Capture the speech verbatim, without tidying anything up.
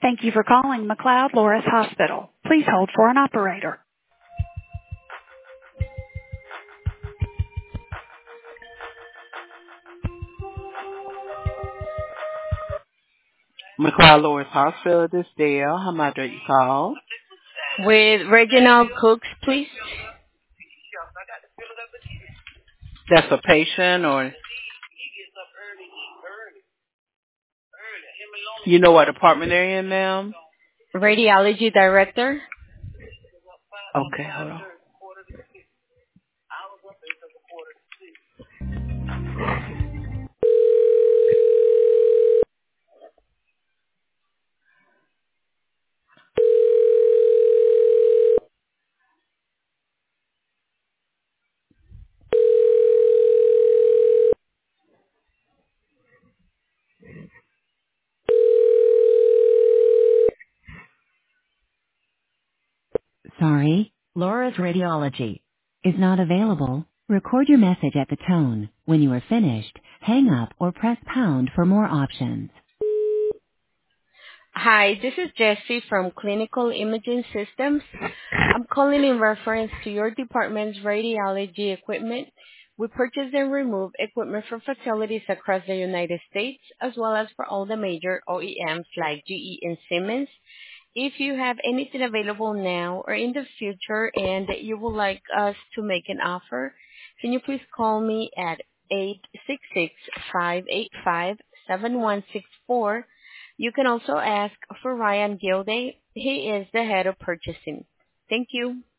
Thank you for calling McLeod Loris Hospital. Please hold for an operator. McLeod Loris Hospital, this is Dale. How may I direct your call? With Reginald Cooks, please. That's a patient, or you know what department they're in, ma'am? Radiology Director. Okay, hold on. Sorry, Laura's radiology is not available. Record your message at the tone. When you are finished, hang up or press pound for more options. Hi, this is Jessie from Clinical Imaging Systems. I'm calling in reference to your department's radiology equipment. We purchase and remove equipment for facilities across the United States, as well as for all the major O E Ms like G E and Siemens. If you have anything available now or in the future and you would like us to make an offer, can you please call me at eight six six, five eight five, seven one six four. You can also ask for Ryan Gilday. He is the head of purchasing. Thank you.